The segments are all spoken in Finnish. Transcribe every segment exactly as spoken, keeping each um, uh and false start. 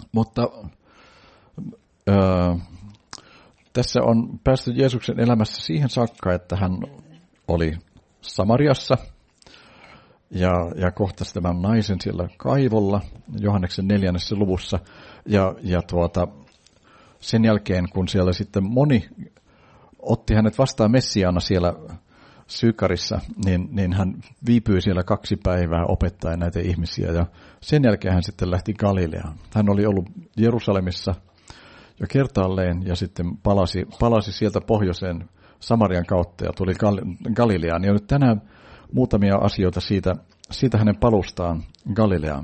Mutta öö, tässä on päästy Jeesuksen elämässä siihen saakka, että hän oli Samariassa ja, ja kohtasi tämän naisen siellä kaivolla Johanneksen neljännessä luvussa. Ja, ja tuota, sen jälkeen, kun siellä sitten moni otti hänet vastaan Messiaana siellä Sykarissa, niin, niin hän viipyi siellä kaksi päivää opettaen näitä ihmisiä. Ja sen jälkeen hän sitten lähti Galileaan. Hän oli ollut Jerusalemissa jo kertaalleen ja sitten palasi, palasi sieltä pohjoiseen Samarian kautta ja tuli Gal- Galileaan. Ja nyt tänään muutamia asioita siitä, siitä hänen palustaan Galileaan.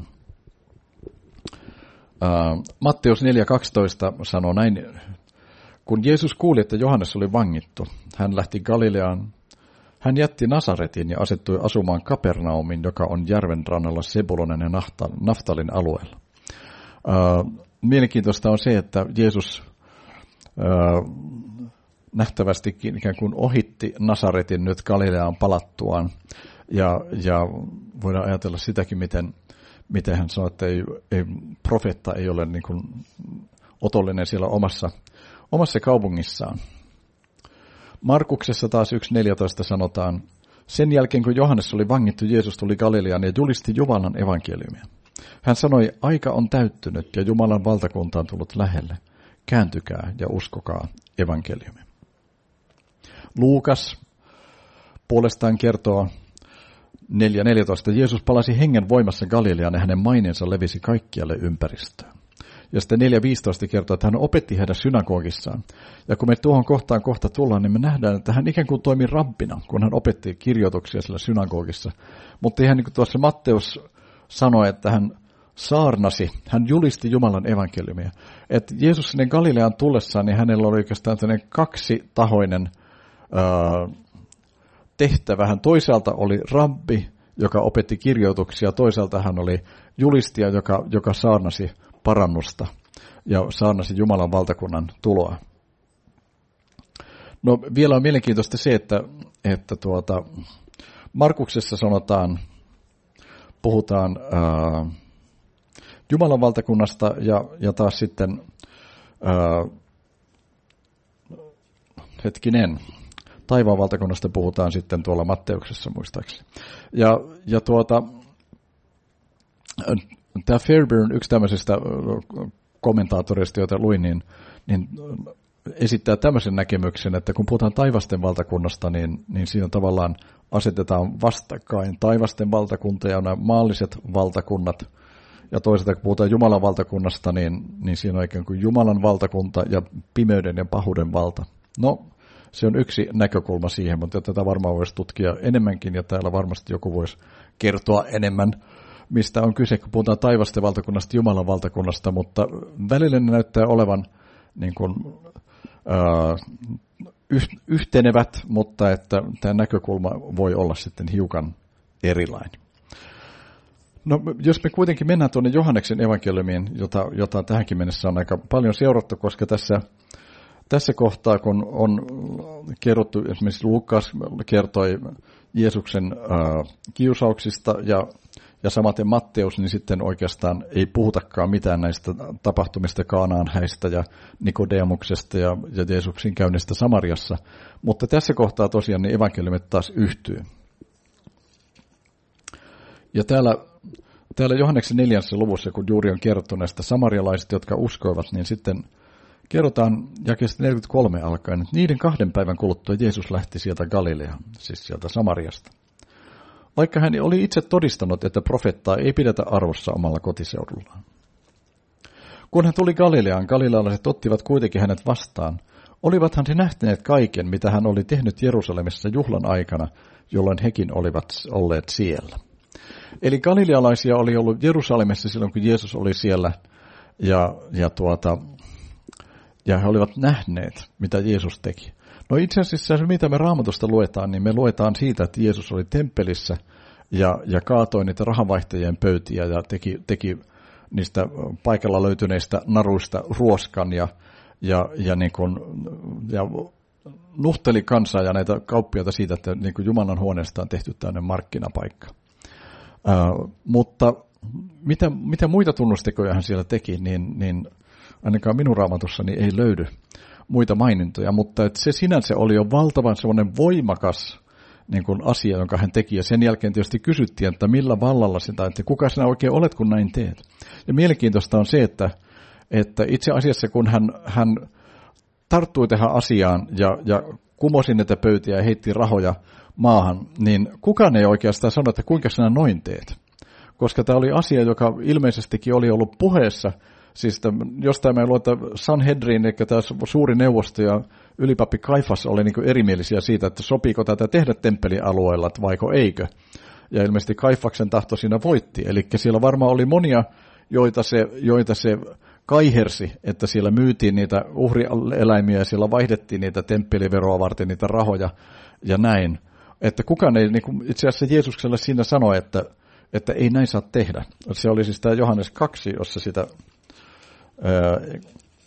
Uh, Matteus neljä kaksitoista sanoo näin: kun Jeesus kuuli, että Johannes oli vangittu, hän lähti Galileaan. Hän jätti Nasaretin ja asettui asumaan Kapernaumin, joka on järven rannalla Sebulonen ja Naftalin alueella. Uh, mielenkiintoista on se, että Jeesus uh, nähtävästikin ikään kuin ohitti Nasaretin nyt Galileaan palattuaan. Ja, ja voidaan ajatella sitäkin, miten, miten hän sanoi, että ei, ei, profeetta ei ole niin kuin otollinen siellä omassa, omassa kaupungissaan. Markuksessa taas yksi neljätoista sanotaan: sen jälkeen kun Johannes oli vangittu, Jeesus tuli Galileaan ja julisti Jumalan evankeliumia. Hän sanoi: aika on täyttynyt ja Jumalan valtakunta on tullut lähelle. Kääntykää ja uskokaa evankeliumia. Luukas puolestaan kertoo neljä neljätoista: Jeesus palasi hengen voimassa Galileaan ja hänen maineensa levisi kaikkialle ympäristöön. Ja sitten neljä viisitoista kertoo, että hän opetti heidän synagogissaan. Ja kun me tuohon kohtaan kohta tullaan, niin me nähdään, että hän ikään kuin toimi rabbina, kun hän opetti kirjoituksia siellä synagogissa. Mutta ihan niin kuin tuossa Matteus sanoi, että hän saarnasi, hän julisti Jumalan evankeliumia. Että Jeesus sinne Galileaan tullessaan, niin hänellä oli oikeastaan tämmöinen kaksitahoinen ää, tehtävä. Hän toisaalta oli rabbi, joka opetti kirjoituksia, toisaalta hän oli julistaja, joka, joka saarnasi parannusta ja saarnasi Jumalan valtakunnan tuloa. No vielä on mielenkiintoista se, että, että tuota, Markuksessa sanotaan, puhutaan ää, Jumalan valtakunnasta ja, ja taas sitten, ää, hetkinen, taivaan valtakunnasta puhutaan sitten tuolla Matteuksessa muistaakseni. Ja, ja tuota, tämä Fairburn, yksi tämmöisistä kommentaattoreista, joita luin, niin, niin esittää tämmöisen näkemyksen, että kun puhutaan taivasten valtakunnasta, niin, niin siinä tavallaan asetetaan vastakkain taivasten valtakunta ja nämä maalliset valtakunnat. Ja toisaalta kun puhutaan Jumalan valtakunnasta, niin, niin siinä on ikään kuin Jumalan valtakunta ja pimeyden ja pahuuden valta. No, se on yksi näkökulma siihen, mutta tätä varmaan voisi tutkia enemmänkin ja täällä varmasti joku voisi kertoa enemmän, mistä on kyse, kun puhutaan taivasten valtakunnasta, Jumalan valtakunnasta, mutta välillä ne näyttää olevan niin kuin, äh, yhtenevät, mutta että tämä näkökulma voi olla sitten hiukan erilainen. No, jos me kuitenkin mennään tuonne Johanneksen evankeliumiin, jota, jota tähänkin mennessä on aika paljon seurattu, koska tässä, tässä kohtaa, kun on kerrottu, esimerkiksi Luukas kertoi Jeesuksen äh, kiusauksista ja Ja samaten Matteus, niin sitten oikeastaan ei puhutakaan mitään näistä tapahtumista Kaanaan häistä ja Nikodemuksesta ja, ja Jeesuksen käynnistä Samariassa. Mutta tässä kohtaa tosiaan niin evankeliumit taas yhtyy. Ja täällä, täällä Johanneksen neljännessä luvussa, kun juuri on kerrottu näistä samarialaisista, jotka uskoivat, niin sitten kerrotaan jakeesta neljäkymmentäkolme alkaen, että niiden kahden päivän kuluttua Jeesus lähti sieltä Galileaan, siis sieltä Samariasta. Vaikka hän oli itse todistanut, että profeettaa ei pidetä arvossa omalla kotiseudullaan. Kun hän tuli Galileaan, galilealaiset ottivat kuitenkin hänet vastaan. Olivathan he nähneet kaiken, mitä hän oli tehnyt Jerusalemissa juhlan aikana, jolloin hekin olivat olleet siellä. Eli galilealaisia oli ollut Jerusalemissa silloin, kun Jeesus oli siellä, ja, ja, tuota, ja he olivat nähneet, mitä Jeesus teki. No itse asiassa, mitä me Raamatusta luetaan, niin me luetaan siitä, että Jeesus oli temppelissä ja, ja kaatoi niitä rahanvaihtajien pöytiä ja teki, teki niistä paikalla löytyneistä naruista ruoskan ja, ja, ja, niin kuin, ja nuhteli kansaa ja näitä kauppiaita siitä, että niin kuin Jumalan huoneesta on tehty tämmöinen markkinapaikka. Äh, mutta mitä, mitä muita tunnustekoja hän siellä teki, niin, niin ainakaan minun raamatussani ei löydy muita mainintoja, mutta että se sinänsä oli jo valtavan semmoinen voimakas niin kuin asia, jonka hän teki, ja sen jälkeen tietysti kysyttiin, että millä vallalla sitä, että kuka sinä oikein olet, kun näin teet. Ja mielenkiintoista on se, että, että itse asiassa kun hän, hän tarttui tähän asiaan ja, ja kumosi näitä pöytiä ja heitti rahoja maahan, niin kukaan ei oikeastaan sano, että kuinka sinä noin teet. Koska tämä oli asia, joka ilmeisestikin oli ollut puheessa, siis jostain mä luulen, että Sanhedrin, eli tämä suuri neuvosto ja ylipappi Kaifas oli niin erimielisiä siitä, että sopiiko tätä tehdä temppelialueella, vaiko eikö. Ja ilmeisesti Kaifaksen tahto siinä voitti. Eli siellä varmaan oli monia, joita se, joita se kaihersi, että siellä myytiin niitä uhrieläimiä ja siellä vaihdettiin niitä temppeliveroa varten niitä rahoja ja näin. Että kukaan ei, niin kuin itse asiassa Jeesukselle siinä sanoi, että, että ei näin saa tehdä. Se oli siis tämä Johannes kaksi, jossa sitä ää,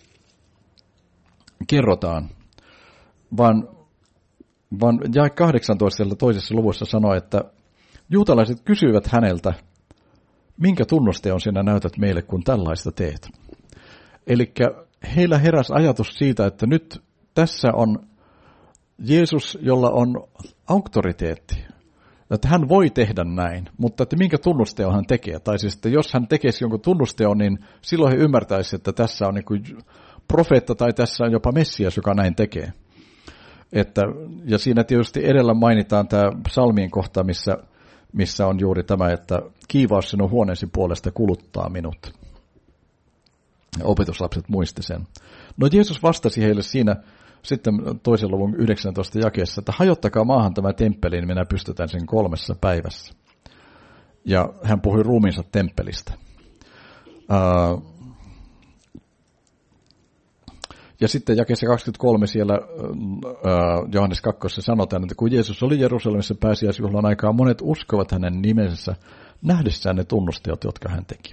kerrotaan. Vaan, vaan jae kahdeksantoista toisessa luvussa sanoi, että juutalaiset kysyivät häneltä, minkä tunnusteon sinä näytät meille, kun tällaista teet. Eli heillä heräsi ajatus siitä, että nyt tässä on Jeesus, jolla on auktoriteetti. Että hän voi tehdä näin, mutta että minkä tunnusteon hän tekee. Tai siis, että jos hän tekisi jonkun tunnusteon, niin silloin he ymmärtäisivät, että tässä on niin kuin profeetta tai tässä on jopa Messias, joka näin tekee. Että, ja siinä tietysti edellä mainitaan tämä psalmien kohta, missä, missä on juuri tämä, että kiivaus sinun huoneesi puolesta kuluttaa minut. Opetuslapset muisti sen. No Jeesus vastasi heille siinä sitten toisen luvun yhdeksäntoista jakeessa, että hajottakaa maahan tämä temppeli, niin minä pystytän sen kolmessa päivässä. Ja hän puhui ruumiinsa temppelistä. Uh, ja sitten jakeessa kaksikymmentäkolme siellä uh, Johannes kaksi sanotaan, että kun Jeesus oli Jerusalemissa pääsiäisjuhlan aikaa, monet uskovat hänen nimensä nähdessään ne tunnusteot, jotka hän teki.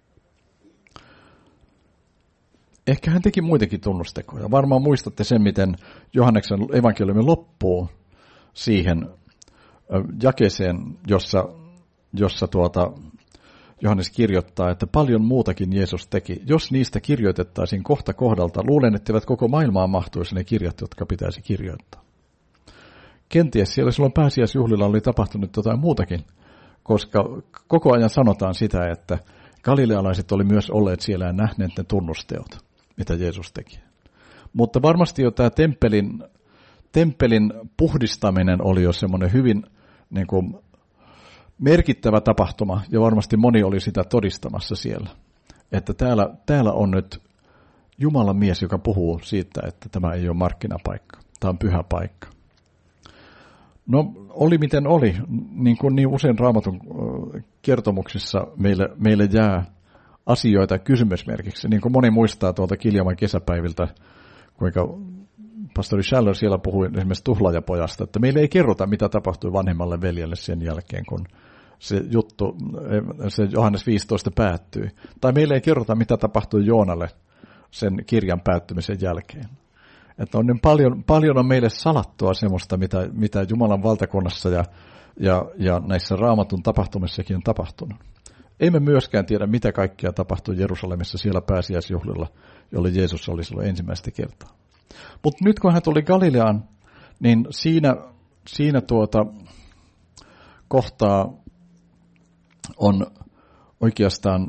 Ehkä hän teki muitakin tunnustekoja. Varmaan muistatte sen, miten Johanneksen evankeliumi loppuu siihen jakeeseen, jossa, jossa tuota Johannes kirjoittaa, että paljon muutakin Jeesus teki. Jos niistä kirjoitettaisiin kohta kohdalta, luulen, etteivät koko maailmaan mahtuisi ne kirjat, jotka pitäisi kirjoittaa. Kenties siellä silloin pääsiäisjuhlilla oli tapahtunut jotain muutakin, koska koko ajan sanotaan sitä, että galilealaiset oli myös olleet siellä ja nähneet ne tunnusteot, mitä Jeesus teki. Mutta varmasti jo tämä temppelin, temppelin puhdistaminen oli jo semmoinen hyvin niin kuin merkittävä tapahtuma, ja varmasti moni oli sitä todistamassa siellä. Että täällä, täällä on nyt Jumalan mies, joka puhuu siitä, että tämä ei ole markkinapaikka, tämä on pyhä paikka. No oli miten oli, niin kuin niin usein Raamatun kertomuksissa meille, meille jää asioita kysymysmerkiksi. Niin kuin moni muistaa tuolta Kiljaman kesäpäiviltä, kuinka pastori Schaller siellä puhui esimerkiksi tuhlaajapojasta, että meille ei kerrota, mitä tapahtui vanhemmalle veljelle sen jälkeen, kun se juttu, se Johannes viisitoista päättyi. Tai meille ei kerrota, mitä tapahtui Joonalle sen kirjan päättymisen jälkeen. Että on niin paljon, paljon on meille salattua semmoista, mitä, mitä Jumalan valtakunnassa ja, ja, ja näissä Raamatun tapahtumissakin on tapahtunut. Emme myöskään tiedä, mitä kaikkea tapahtui Jerusalemissa siellä pääsiäisjuhlilla, jolle Jeesus oli silloin ensimmäistä kertaa. Mutta nyt kun hän tuli Galileaan, niin siinä, siinä tuota kohtaa on oikeastaan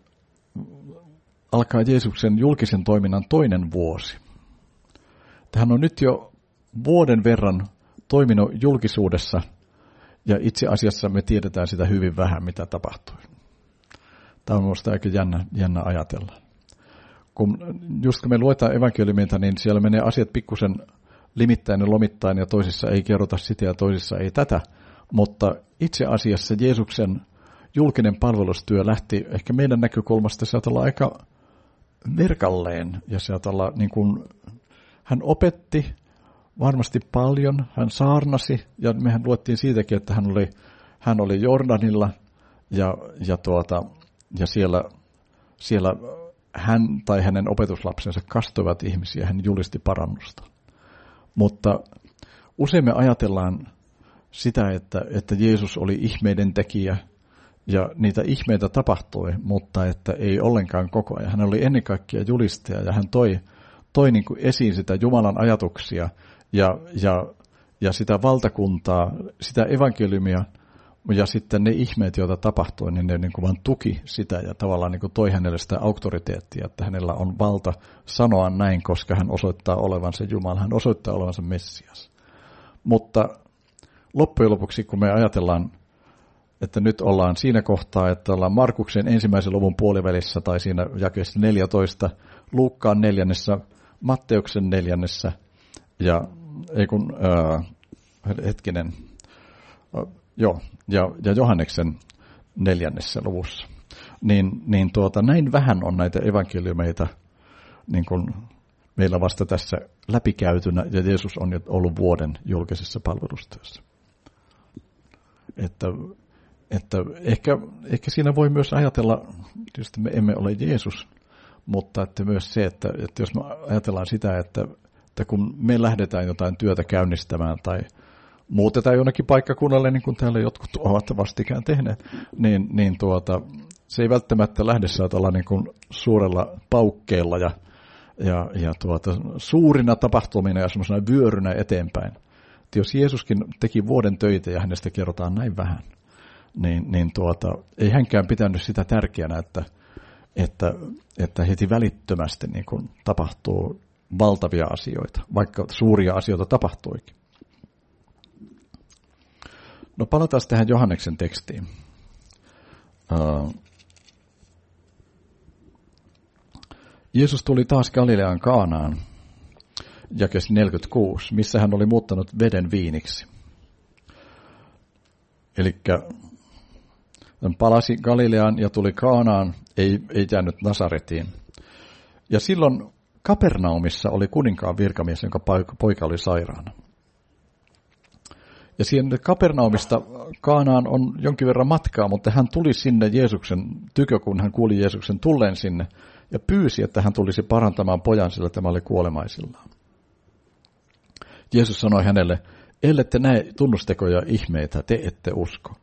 alkaa Jeesuksen julkisen toiminnan toinen vuosi. Hän on nyt jo vuoden verran toiminut julkisuudessa, ja itse asiassa me tiedetään sitä hyvin vähän, mitä tapahtui. Tämä on minusta aika jännä, jännä ajatella. Kun, just kun me luetaan evankeliumia, niin siellä menee asiat pikkusen limittäin ja lomittain, ja toisissa ei kerrota sitä ja toisissa ei tätä. Mutta itse asiassa Jeesuksen julkinen palvelustyö lähti ehkä meidän näkökulmasta sieltä olla aika verkalleen, ja sieltä olla niin kuin hän opetti varmasti paljon, hän saarnasi, ja mehän luettiin siitäkin, että hän oli, hän oli Jordanilla, ja, ja, tuota, ja siellä, siellä hän tai hänen opetuslapsensa kastoivat ihmisiä, hän julisti parannusta. Mutta usein me ajatellaan sitä, että, että Jeesus oli ihmeiden tekijä, ja niitä ihmeitä tapahtui, mutta että ei ollenkaan koko ajan. Hän oli ennen kaikkea julistaja ja hän toi, toi niin kuin esiin sitä Jumalan ajatuksia ja, ja, ja sitä valtakuntaa, sitä evankeliumia ja sitten ne ihmeet, joita tapahtui, niin ne niin kuin vaan tuki sitä ja tavallaan niin kuin toi hänelle sitä auktoriteettia, että hänellä on valta sanoa näin, koska hän osoittaa olevansa Jumala, hän osoittaa olevansa Messias. Mutta loppujen lopuksi, kun me ajatellaan, että nyt ollaan siinä kohtaa, että ollaan Markuksen ensimmäisen luvun puolivälissä tai siinä jakeessa neljätoista, Luukkaan neljännessä, Matteuksen neljännessä ja ei kun, äh, hetkinen, äh, joo, ja, ja Johanneksen neljännessä luvussa, niin, niin tuota, näin vähän on näitä evankeliumeita niin kuin meillä vasta tässä läpikäytynä, ja Jeesus on jo ollut vuoden julkisessa palvelustyössä. Että, että ehkä, ehkä siinä voi myös ajatella, tietysti me emme ole Jeesus, mutta että myös se, että, että jos me ajatellaan sitä, että, että kun me lähdetään jotain työtä käynnistämään tai muutetaan jonnekin paikkakunnalle, niin kuin täällä jotkut ovat vastikään tehneet, niin, niin tuota, se ei välttämättä lähde saatella niin kuin suurella paukkeella ja, ja, ja tuota, suurina tapahtumina ja semmoisena vyörynä eteenpäin. Että jos Jeesuskin teki vuoden töitä ja hänestä kerrotaan näin vähän, niin, niin tuota, ei hänkään pitänyt sitä tärkeänä, että, että, että heti välittömästi niin kuin tapahtuu valtavia asioita, vaikka suuria asioita tapahtuikin. No palataan tähän Johanneksen tekstiin. Uh, Jeesus tuli taas Galilean Kaanaan, jakeessa neljäkymmentäkuusi, missä hän oli muuttanut veden viiniksi. Elikkä hän palasi Galileaan ja tuli Kaanaan, ei, ei jäänyt Nasaretiin. Ja silloin Kapernaumissa oli kuninkaan virkamies, jonka poika oli sairaana. Ja siihen Kapernaumista Kaanaan on jonkin verran matkaa, mutta hän tuli sinne Jeesuksen tykö, kun hän kuuli Jeesuksen tulleen sinne, ja pyysi, että hän tulisi parantamaan pojan, sillä tämä oli kuolemaisillaan. Jeesus sanoi hänelle, ellette näe tunnustekoja ihmeitä, te ette usko.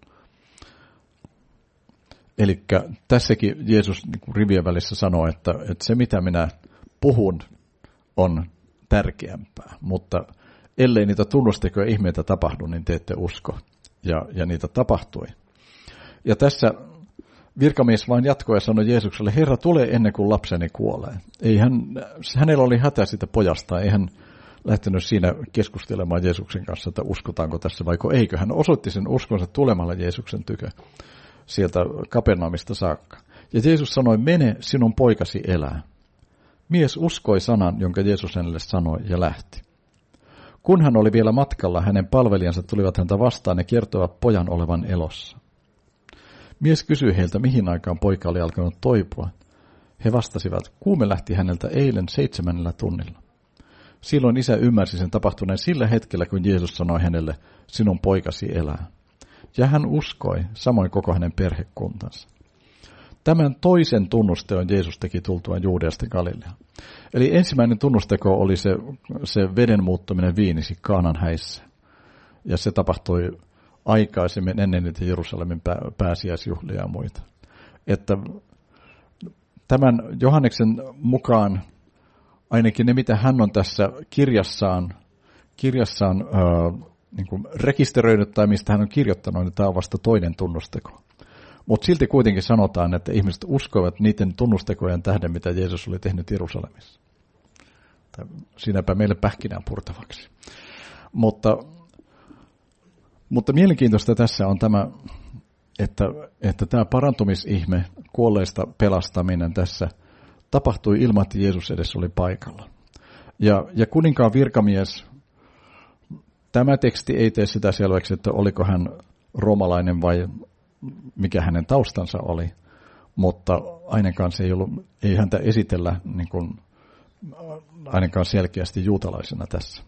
Eli tässäkin Jeesus rivien välissä sanoi, että, että se mitä minä puhun on tärkeämpää, mutta ellei niitä tunnustekoja ihmeitä tapahdu, niin te ette usko. Ja, ja niitä tapahtui. Ja tässä virkamies vain jatkoi ja sanoi Jeesukselle, Herra, tule ennen kuin lapseni kuolee. Ei hän, hänellä oli hätä siitä pojasta, ei hän lähtenyt siinä keskustelemaan Jeesuksen kanssa, että uskotaanko tässä vaiko eikö. Hän osoitti sen uskonsa tulemalla Jeesuksen tykö sieltä Kapernaumista saakka. Ja Jeesus sanoi, mene, sinun poikasi elää. Mies uskoi sanan, jonka Jeesus hänelle sanoi ja lähti. Kun hän oli vielä matkalla, hänen palvelijansa tulivat häntä vastaan ja kertoivat pojan olevan elossa. Mies kysyi heiltä, mihin aikaan poika oli alkanut toipua. He vastasivat, kuume lähti häneltä eilen seitsemännellä tunnilla. Silloin isä ymmärsi sen tapahtuneen sillä hetkellä, kun Jeesus sanoi hänelle, sinun poikasi elää. Ja hän uskoi, samoin koko hänen perhekuntansa. Tämän toisen tunnusteon Jeesus teki tultuaan Juudeasta Galileaan. Eli ensimmäinen tunnusteko oli se, se veden muuttuminen viiniksi Kaanan häissä. Ja se tapahtui aikaisemmin ennen niitä Jerusalemin pääsiäisjuhlia ja muita. Että tämän Johanneksen mukaan ainakin ne, mitä hän on tässä kirjassaan, kirjassaan äh, niin kuin rekisteröinyt tai mistä hän on kirjoittanut, niin tämä on vasta toinen tunnusteko. Mutta silti kuitenkin sanotaan, että ihmiset uskoivat niiden tunnustekojen tähden, mitä Jeesus oli tehnyt Jerusalemissa. Siinäpä meille pähkinään purtavaksi. Mutta, mutta mielenkiintoista tässä on tämä, että, että tämä parantumisihme, kuolleista pelastaminen tässä tapahtui ilman, että Jeesus edes oli paikalla. Ja, ja kuninkaan virkamies, tämä teksti ei tee sitä selväksi, että oliko hän roomalainen vai mikä hänen taustansa oli, mutta ainakaan se ei, ollut, ei häntä esitellä niin kuin, ainakaan selkeästi juutalaisena tässä.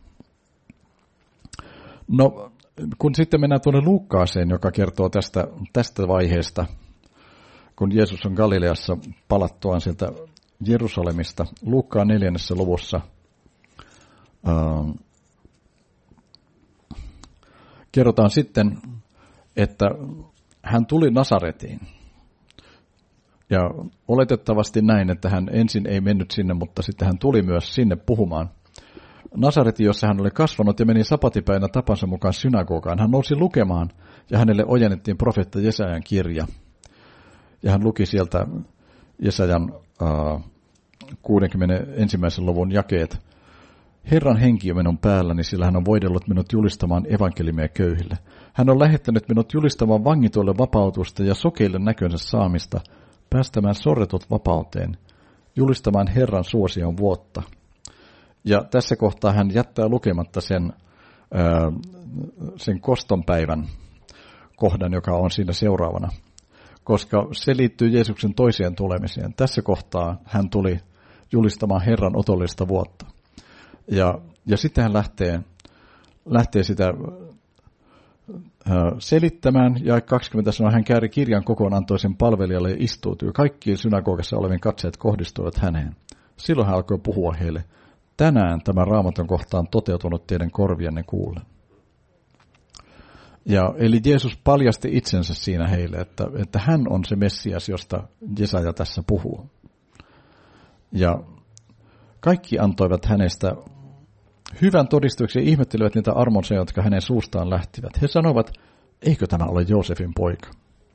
No, kun sitten mennään tuonne Luukkaaseen, joka kertoo tästä, tästä vaiheesta, kun Jeesus on Galileassa palattuaan sieltä Jerusalemista, Luukkaan neljännessä luvussa, äh, kerrotaan sitten, että hän tuli Nasaretiin. Ja oletettavasti näin, että hän ensin ei mennyt sinne, mutta sitten hän tuli myös sinne puhumaan. Nasaretiin, jossa hän oli kasvanut ja meni sapatipäivänä tapansa mukaan synagogaan. Hän nousi lukemaan ja hänelle ojennettiin profeetta Jesajan kirja. Ja hän luki sieltä Jesajan äh, kuudenkymmenenensimmäisen luvun jakeet. Herran henki on minun päälläni, sillä hän on voidellut minut julistamaan evankeliumia köyhille. Hän on lähettänyt minut julistamaan vangituille vapautusta ja sokeille näkönsä saamista, päästämään sorretut vapauteen, julistamaan Herran suosion vuotta. Ja tässä kohtaa hän jättää lukematta sen, ää, sen kostonpäivän kohdan, joka on siinä seuraavana, koska se liittyy Jeesuksen toiseen tulemiseen. Tässä kohtaa hän tuli julistamaan Herran otollista vuotta. Ja, ja sitten hän lähtee, lähtee sitä selittämään, ja kaksikymmentä sanoo, hän kääri kirjan kokoon, antoi sen palvelijalle ja istuutui. Kaikki synagogassa olevien katseet kohdistuivat häneen. Silloin hän alkoi puhua heille. Tänään tämä Raamatun kohta on toteutunut teidän korvienne kuullen. Ja, eli Jeesus paljasti itsensä siinä heille, että, että hän on se Messias, josta Jesaja tässä puhuu. Ja kaikki antoivat hänestä hyvän todistuksen ja ihmettelivät niitä armonsa, jotka hänen suustaan lähtivät. He sanoivat, eikö tämä ole Joosefin poika?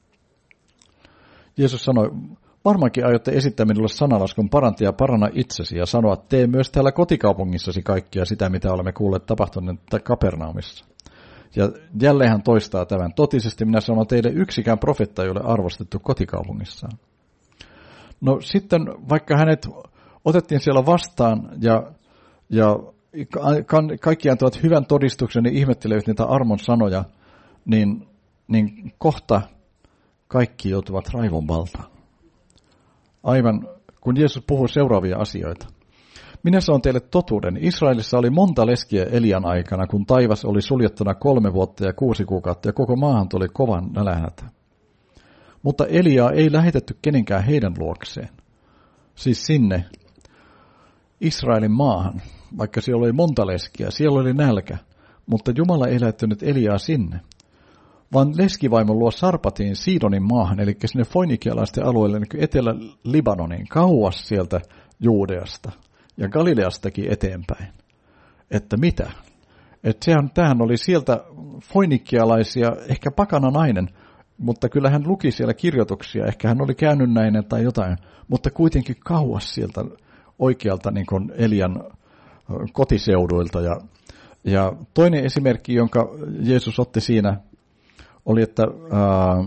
Jeesus sanoi, varmaankin aiotte esittää minulle sanalaskun parantaja paranna itsesi ja sanoa, tee myös täällä kotikaupungissasi kaikkia sitä, mitä olemme kuulleet tapahtuneen Kapernaumissa. Ja jälleen hän toistaa tämän. Totisesti minä sanon teille, yksikään profetta ei ole arvostettu kotikaupungissaan. No sitten, vaikka hänet otettiin siellä vastaan ja, ja kaikki antavat hyvän todistuksen ja ihmettelevät niitä armon sanoja, niin, niin kohta kaikki joutuvat raivon valtaan. Aivan kun Jeesus puhui seuraavia asioita. Minä sanon teille totuuden. Israelissa oli monta leskiä Elian aikana, kun taivas oli suljettuna kolme vuotta ja kuusi kuukautta ja koko maahan tuli kovan nälänhätä. Mutta Eliaa ei lähetetty kenenkään heidän luokseen. Siis sinne Israelin maahan, vaikka siellä oli monta leskiä, siellä oli nälkä, mutta Jumala ei lähettänyt Eliaa sinne, vaan leskivaimon luo Sarpatiin Siidonin maahan, eli sinne foinikialaisten alueelle, niin Etelä-Libanoniin, kauas sieltä Juudeasta ja Galileastakin eteenpäin. Että mitä? Että sehän, tämähän oli sieltä foinikialaisia, ehkä pakana nainen, mutta kyllä hän luki siellä kirjoituksia, ehkä hän oli käynnynäinen tai jotain, mutta kuitenkin kauas sieltä oikealta niin kuin Elian kotiseuduilta. Ja, ja toinen esimerkki, jonka Jeesus otti siinä, oli, että ää,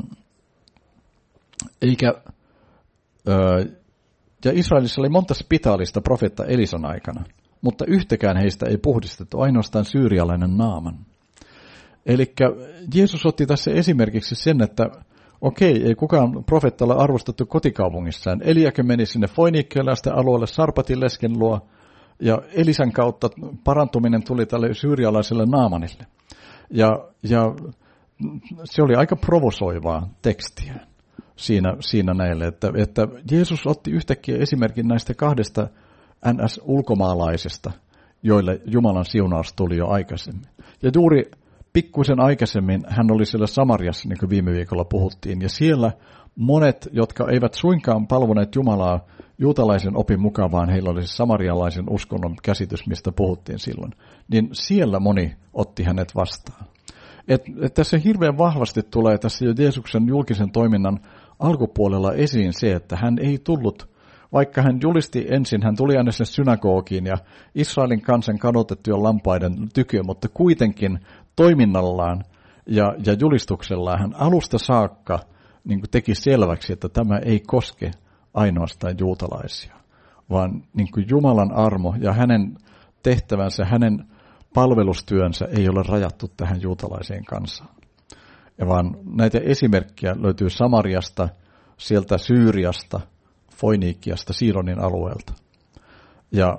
eikä, ää, ja Israelissa oli monta spitaalista profeetta Elisan aikana, mutta yhtäkään heistä ei puhdistettu, ainoastaan syyrialainen Naaman. Eli Jeesus otti tässä esimerkiksi sen, että okei, ei kukaan profeetta ole arvostettu kotikaupungissaan. Eliakin meni sinne foiniikkialaisten alueelle Sarpatin lesken luo, ja Elisan kautta parantuminen tuli tälle syyrialaiselle Naamanille. Ja, ja se oli aika provosoivaa tekstiä siinä, siinä näille, että, että Jeesus otti yhtäkkiä esimerkin näistä kahdesta N S-ulkomaalaisesta, joille Jumalan siunaus tuli jo aikaisemmin. Ja juuri pikkuisen aikaisemmin hän oli siellä Samariassa, niin kuin viime viikolla puhuttiin, ja siellä monet, jotka eivät suinkaan palvoneet Jumalaa juutalaisen opin mukaan, vaan heillä oli samarialaisen uskonnon käsitys, mistä puhuttiin silloin, niin siellä moni otti hänet vastaan. Et, et tässä hirveän vahvasti tulee tässä jo Jeesuksen julkisen toiminnan alkupuolella esiin se, että hän ei tullut, vaikka hän julisti ensin, hän tuli aina sinne synagogiin ja Israelin kansan kadotettujen lampaiden tykö, mutta kuitenkin toiminnallaan ja, ja julistuksellaan hän alusta saakka niin kuin teki selväksi, että tämä ei koske ainoastaan juutalaisia, vaan niin kuin Jumalan armo ja hänen tehtävänsä, hänen palvelustyönsä ei ole rajattu tähän juutalaiseen kansaan. Ja vaan näitä esimerkkejä löytyy Samariasta, sieltä Syyriasta, Foiniikkiasta, Siidonin alueelta. Ja,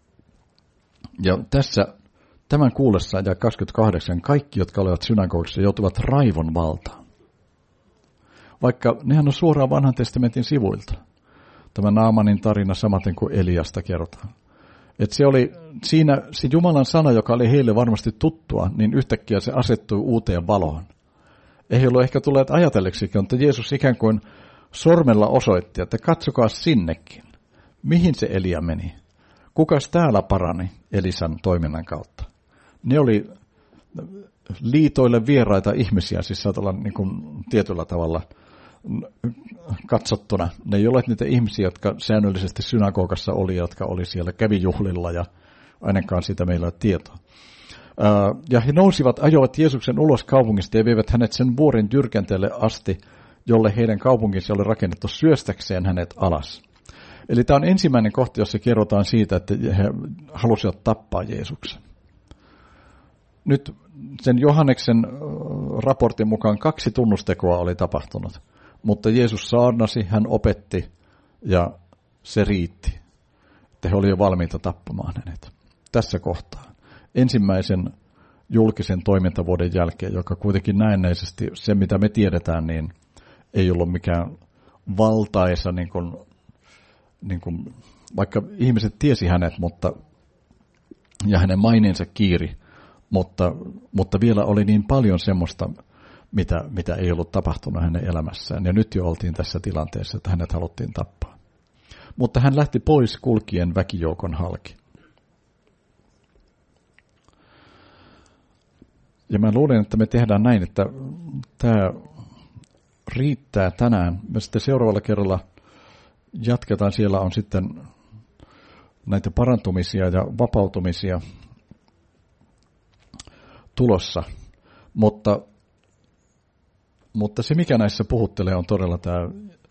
ja tässä tämän kuullessa ja kaksikymmentäkahdeksan kaikki, jotka olivat synagogissa, joutuvat raivon valtaan. Vaikka nehän on suoraan vanhan testamentin sivuilta. Tämä Naamanin tarina samaten kuin Eliasta kerrotaan. Että se oli siinä se Jumalan sana, joka oli heille varmasti tuttua, niin yhtäkkiä se asettui uuteen valoon. Ei ollut ehkä tulleet ajatelleksikin, mutta Jeesus ikään kuin sormella osoitti, että katsokaa sinnekin. Mihin se Elia meni? Kukas täällä parani Elisan toiminnan kautta? Ne oli liitoille vieraita ihmisiä, siis saattaa olla niin kuin tietyllä tavalla katsottuna. Ne ei ole niitä ihmisiä, jotka säännöllisesti synagogassa oli, jotka oli siellä, kävi juhlilla ja ainakaan siitä meillä ei ole tietoa. Ja he nousivat, ajoivat Jeesuksen ulos kaupungista ja veivät hänet sen vuoren jyrkänteelle asti, jolle heidän kaupunkinsa oli rakennettu syöstäkseen hänet alas. Eli tämä on ensimmäinen kohta, jossa kerrotaan siitä, että he halusivat tappaa Jeesuksen. Nyt sen Johanneksen raportin mukaan kaksi tunnustekoa oli tapahtunut, mutta Jeesus saarnasi, hän opetti ja se riitti, että he olivat jo valmiita tappamaan hänet. Tässä kohtaa. Ensimmäisen julkisen toimintavuoden jälkeen, joka kuitenkin näennäisesti, se mitä me tiedetään, niin ei ollut mikään valtaisa, niin kuin, niin kuin, vaikka ihmiset tiesi hänet, mutta, ja hänen maineensa kiiri, mutta, mutta vielä oli niin paljon semmoista, mitä, mitä ei ollut tapahtunut hänen elämässään. Ja nyt jo oltiin tässä tilanteessa, että hänet haluttiin tappaa. Mutta hän lähti pois kulkien väkijoukon halki. Ja mä luulen, että me tehdään näin, että tämä riittää tänään. Me sitten seuraavalla kerralla jatketaan. Siellä on sitten näitä parantumisia ja vapautumisia tulossa. Mutta, mutta se, mikä näissä puhuttelee, on todella tämä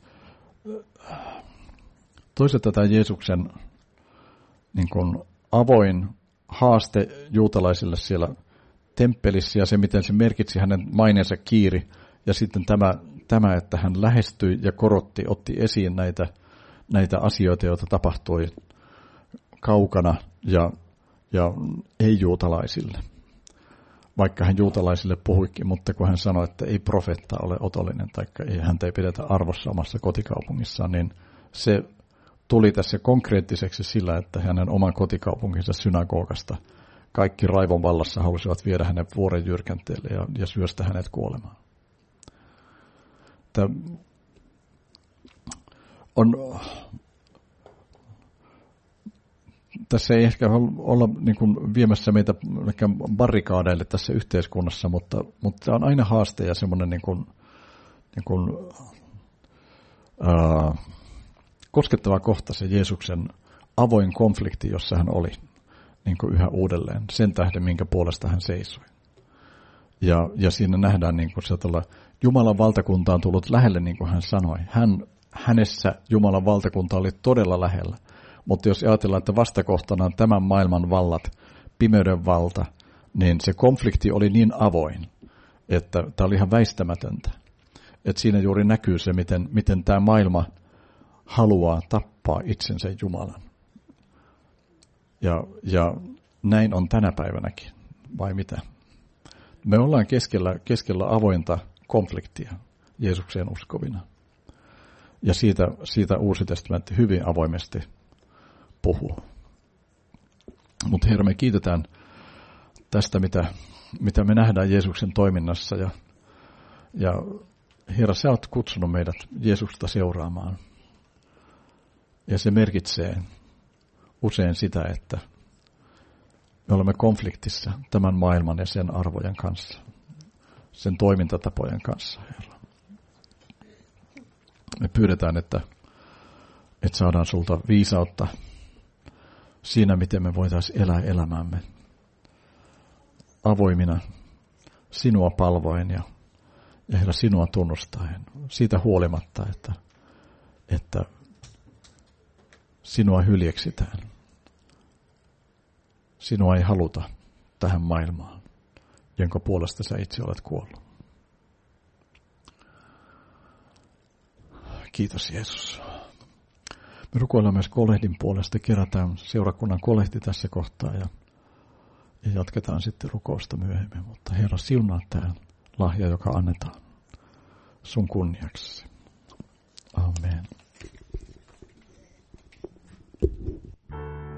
toisaalta tämä Jeesuksen niin kuin avoin haaste juutalaisille siellä temppelissä ja se, miten se merkitsi hänen maineensa kiiri. Ja sitten tämä, tämä, että hän lähestyi ja korotti, otti esiin näitä, näitä asioita, joita tapahtui kaukana ja, ja ei-juutalaisille. Vaikka hän juutalaisille puhuikin, mutta kun hän sanoi, että ei profeetta ole otollinen, tai ei, häntä ei pidetä arvossa omassa kotikaupungissaan, niin se tuli tässä konkreettiseksi sillä, että hänen oman kotikaupunkinsa synagogasta kaikki raivon vallassa halusivat viedä hänen vuoren jyrkänteelle ja, ja syöstä hänet kuolemaan. Tämä on, tässä ei ehkä olla niin kuin viemässä meitä barrikaadeille tässä yhteiskunnassa, mutta, mutta tämä on aina haaste ja semmoinen niin kuin, niin kuin, ää, koskettava kohta se Jeesuksen avoin konflikti, jossa hän oli. Niin kuin yhä uudelleen, sen tähden, minkä puolesta hän seisoi. Ja, ja siinä nähdään, niin kuin se, että Jumalan valtakunta on tullut lähelle, niin kuin hän sanoi. Hän, hänessä Jumalan valtakunta oli todella lähellä. Mutta jos ajatellaan, että vastakohtana on tämän maailman vallat, pimeyden valta, niin se konflikti oli niin avoin, että tämä oli ihan väistämätöntä. Että siinä juuri näkyy se, miten, miten tämä maailma haluaa tappaa itsensä Jumalan. Ja, ja näin on tänä päivänäkin, vai mitä? Me ollaan keskellä, keskellä avointa konfliktia Jeesukseen uskovina. Ja siitä, siitä Uusi testamentti hyvin avoimesti puhuu. Mutta Herra, me kiitetään tästä, mitä, mitä me nähdään Jeesuksen toiminnassa. Ja, ja Herra, sä oot kutsunut meidät Jeesusta seuraamaan. Ja se merkitsee usein sitä, että me olemme konfliktissa tämän maailman ja sen arvojen kanssa, sen toimintatapojen kanssa, Herra. Me pyydetään, että, että saadaan sulta viisautta siinä, miten me voitaisiin elää elämäämme avoimina, sinua palvoen ja, ja Herra, sinua tunnustaen. Siitä huolimatta, että, että sinua hyljeksitään. Sinua ei haluta tähän maailmaan, jonka puolesta sä itse olet kuollut. Kiitos Jeesus. Me rukoillaan myös kolehdin puolesta. Kerätään seurakunnan kolehti tässä kohtaa ja, ja jatketaan sitten rukousta myöhemmin. Mutta Herra, siunaa tämä lahja, joka annetaan sun kunniaksi. Amen.